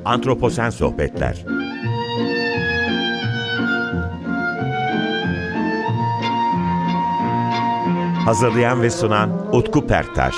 Antroposen Sohbetler. Hazırlayan ve sunan Utku Perktaş.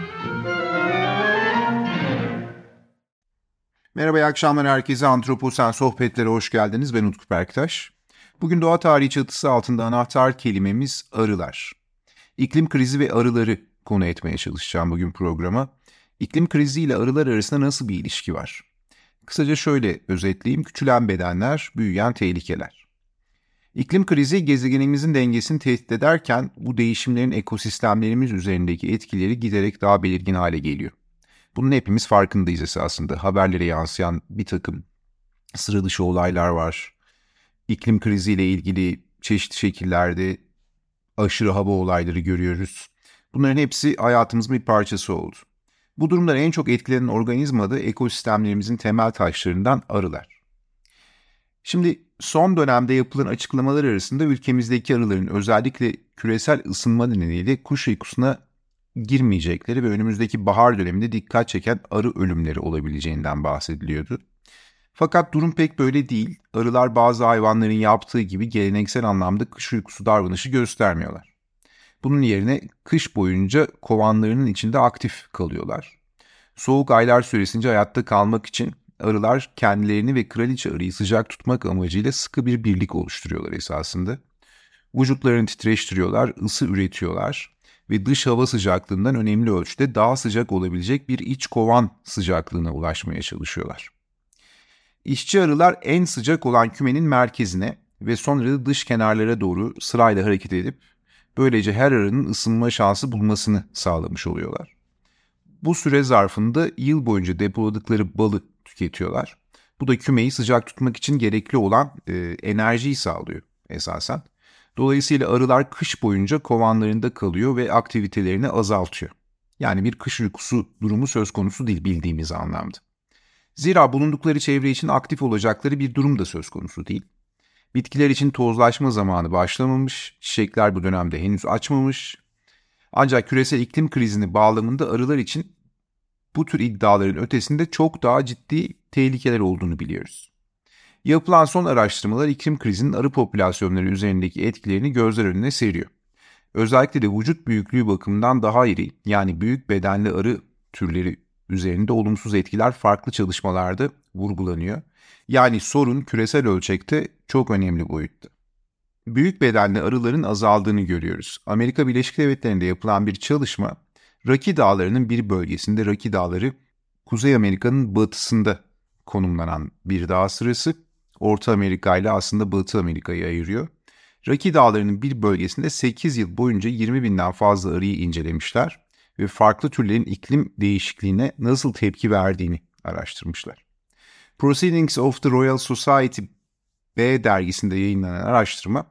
Merhaba, iyi akşamlar herkese. Antroposen Sohbetlere hoş geldiniz. Ben Utku Perktaş. Bugün doğa tarihi çatısı altında anahtar kelimemiz arılar. İklim krizi ve arıları konu etmeye çalışacağım bugün programa. İklim krizi ile arılar arasında nasıl bir ilişki var? Kısaca şöyle özetleyeyim: küçülen bedenler, büyüyen tehlikeler. İklim krizi gezegenimizin dengesini tehdit ederken bu değişimlerin ekosistemlerimiz üzerindeki etkileri giderek daha belirgin hale geliyor. Bunun hepimiz farkındayız esasında. Haberlere yansıyan bir takım sıra dışı olaylar var. İklim kriziyle ilgili çeşitli şekillerde aşırı hava olayları görüyoruz. Bunların hepsi hayatımızın bir parçası oldu. Bu durumdan en çok etkilenen organizma da ekosistemlerimizin temel taşlarından arılar. Şimdi son dönemde yapılan açıklamalar arasında ülkemizdeki arıların özellikle küresel ısınma nedeniyle kuş uykusuna girmeyecekleri ve önümüzdeki bahar döneminde dikkat çeken arı ölümleri olabileceğinden bahsediliyordu. Fakat durum pek böyle değil. Arılar bazı hayvanların yaptığı gibi geleneksel anlamda kış uykusu davranışı göstermiyorlar. Bunun yerine kış boyunca kovanlarının içinde aktif kalıyorlar. Soğuk aylar süresince hayatta kalmak için arılar kendilerini ve kraliçe arıyı sıcak tutmak amacıyla sıkı bir birlik oluşturuyorlar esasında. Vücutlarını titreştiriyorlar, ısı üretiyorlar ve dış hava sıcaklığından önemli ölçüde daha sıcak olabilecek bir iç kovan sıcaklığına ulaşmaya çalışıyorlar. İşçi arılar en sıcak olan kümenin merkezine ve sonra da dış kenarlara doğru sırayla hareket edip böylece her arının ısınma şansı bulmasını sağlamış oluyorlar. Bu süre zarfında yıl boyunca depoladıkları balı tüketiyorlar. Bu da kümeyi sıcak tutmak için gerekli olan enerjiyi sağlıyor esasen. Dolayısıyla arılar kış boyunca kovanlarında kalıyor ve aktivitelerini azaltıyor. Yani bir kış uykusu durumu söz konusu değil bildiğimiz anlamda. Zira bulundukları çevre için aktif olacakları bir durum da söz konusu değil. Bitkiler için tozlaşma zamanı başlamamış, çiçekler bu dönemde henüz açmamış. Ancak küresel iklim krizini bağlamında arılar için bu tür iddiaların ötesinde çok daha ciddi tehlikeler olduğunu biliyoruz. Yapılan son araştırmalar iklim krizinin arı popülasyonları üzerindeki etkilerini gözler önüne seriyor. Özellikle de vücut büyüklüğü bakımından daha iri, yani büyük bedenli arı türleri üzerinde olumsuz etkiler farklı çalışmalarda vurgulanıyor. Yani sorun küresel ölçekte çok önemli boyutta. Büyük bedenli arıların azaldığını görüyoruz. Amerika Birleşik Devletleri'nde yapılan bir çalışma, Rocky Dağları'nın bir bölgesinde, Rocky Dağları, Kuzey Amerika'nın batısında konumlanan bir dağ sırası, Orta Amerika ile aslında Batı Amerika'yı ayırıyor. Rocky Dağları'nın bir bölgesinde 8 yıl boyunca 20 binden fazla arıyı incelemişler ve farklı türlerin iklim değişikliğine nasıl tepki verdiğini araştırmışlar. Proceedings of the Royal Society B dergisinde yayınlanan araştırma,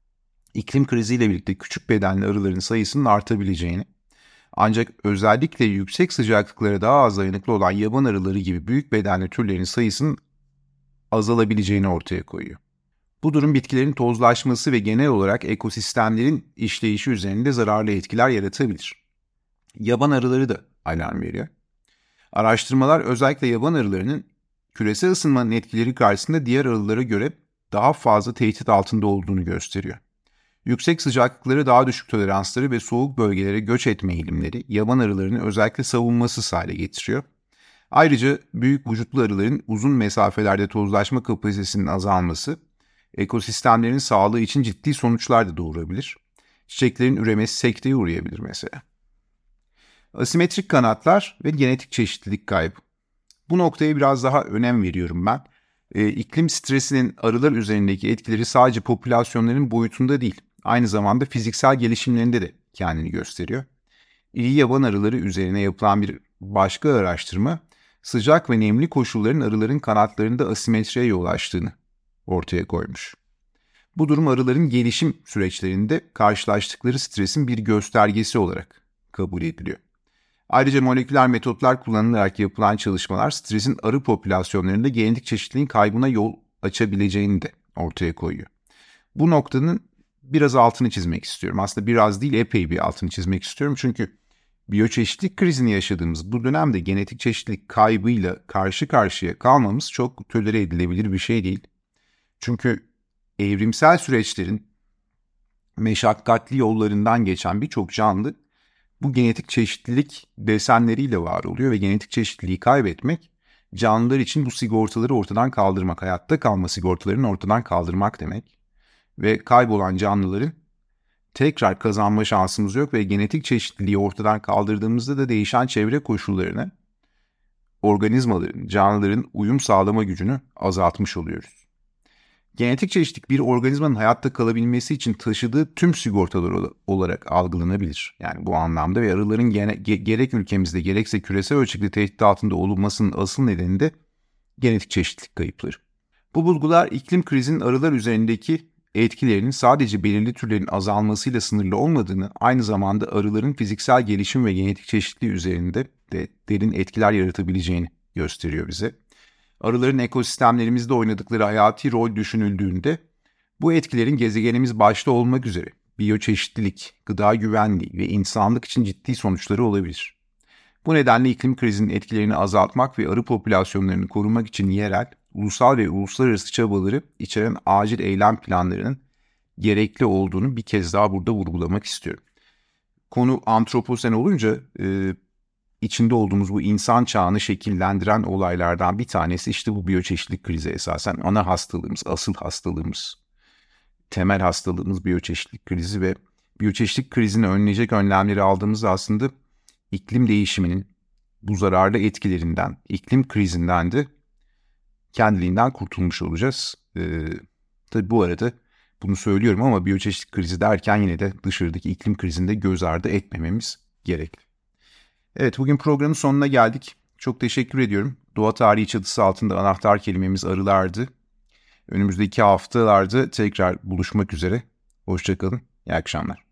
iklim kriziyle birlikte küçük bedenli arıların sayısının artabileceğini, ancak özellikle yüksek sıcaklıklara daha az dayanıklı olan yaban arıları gibi büyük bedenli türlerin sayısının azalabileceğini ortaya koyuyor. Bu durum bitkilerin tozlaşması ve genel olarak ekosistemlerin işleyişi üzerinde zararlı etkiler yaratabilir. Yaban arıları da alarm veriyor. Araştırmalar özellikle yaban arılarının küresel ısınmanın etkileri karşısında diğer arılara göre daha fazla tehdit altında olduğunu gösteriyor. Yüksek sıcaklıkları, daha düşük toleransları ve soğuk bölgelere göç etme eğilimleri yaban arılarını özellikle savunmasız hale getiriyor. Ayrıca büyük vücutlu arıların uzun mesafelerde tozlaşma kapasitesinin azalması, ekosistemlerin sağlığı için ciddi sonuçlar da doğurabilir. Çiçeklerin üremesi sekteye uğrayabilir mesela. Asimetrik kanatlar ve genetik çeşitlilik kaybı. Bu noktaya biraz daha önem veriyorum ben. İklim stresinin arılar üzerindeki etkileri sadece popülasyonların boyutunda değil, aynı zamanda fiziksel gelişimlerinde de kendini gösteriyor. İri yaban arıları üzerine yapılan bir başka araştırma, sıcak ve nemli koşulların arıların kanatlarında asimetriye yol açtığını ortaya koymuş. Bu durum arıların gelişim süreçlerinde karşılaştıkları stresin bir göstergesi olarak kabul ediliyor. Ayrıca moleküler metotlar kullanılarak yapılan çalışmalar stresin arı popülasyonlarında genetik çeşitliliğin kaybına yol açabileceğini de ortaya koyuyor. Bu noktanın biraz altını çizmek istiyorum. Aslında biraz değil, epey bir altını çizmek istiyorum. Çünkü Biyoçeşitlilik krizini yaşadığımız bu dönemde genetik çeşitlilik kaybıyla karşı karşıya kalmamız çok tolere edilebilir bir şey değil. Çünkü evrimsel süreçlerin meşakkatli yollarından geçen birçok canlı bu genetik çeşitlilik desenleriyle var oluyor ve genetik çeşitliliği kaybetmek canlılar için bu sigortaları ortadan kaldırmak, hayatta kalma sigortalarını ortadan kaldırmak demek. Ve kaybolan canlıların tekrar kazanma şansımız yok ve genetik çeşitliliği ortadan kaldırdığımızda da değişen çevre koşullarına organizmaların, canlıların uyum sağlama gücünü azaltmış oluyoruz. Genetik çeşitlilik bir organizmanın hayatta kalabilmesi için taşıdığı tüm sigortalar olarak algılanabilir. Yani bu anlamda ve arıların gerek ülkemizde gerekse küresel ölçekli tehdit altında olunmasının asıl nedeni de genetik çeşitlilik kayıpları. Bu bulgular iklim krizinin arılar üzerindeki etkilerinin sadece belirli türlerin azalmasıyla sınırlı olmadığını, aynı zamanda arıların fiziksel gelişim ve genetik çeşitliliği üzerinde de derin etkiler yaratabileceğini gösteriyor bize. Arıların ekosistemlerimizde oynadıkları hayati rol düşünüldüğünde bu etkilerin gezegenimiz başta olmak üzere biyoçeşitlilik, gıda güvenliği ve insanlık için ciddi sonuçları olabilir. Bu nedenle iklim krizinin etkilerini azaltmak ve arı popülasyonlarını korumak için yerel, ulusal ve uluslararası çabaları içeren acil eylem planlarının gerekli olduğunu bir kez daha burada vurgulamak istiyorum. Konu antroposen olunca içinde olduğumuz bu insan çağını şekillendiren olaylardan bir tanesi işte bu biyoçeşitlilik krizi esasen. Ana hastalığımız, asıl hastalığımız, temel hastalığımız biyoçeşitlilik krizi ve biyoçeşitlilik krizini önleyecek önlemleri aldığımızda aslında iklim değişiminin bu zararlı etkilerinden, iklim krizinden de kendiliğinden kurtulmuş olacağız. Tabii bu arada bunu söylüyorum ama biyoçeşitlilik krizi derken yine de dışarıdaki iklim krizinde göz ardı etmememiz gerekli. Evet, bugün programın sonuna geldik. Çok teşekkür ediyorum. Doğa Tarihi çatısı altında anahtar kelimemiz arılardı. Önümüzdeki haftalarda tekrar buluşmak üzere. Hoşça kalın, iyi akşamlar.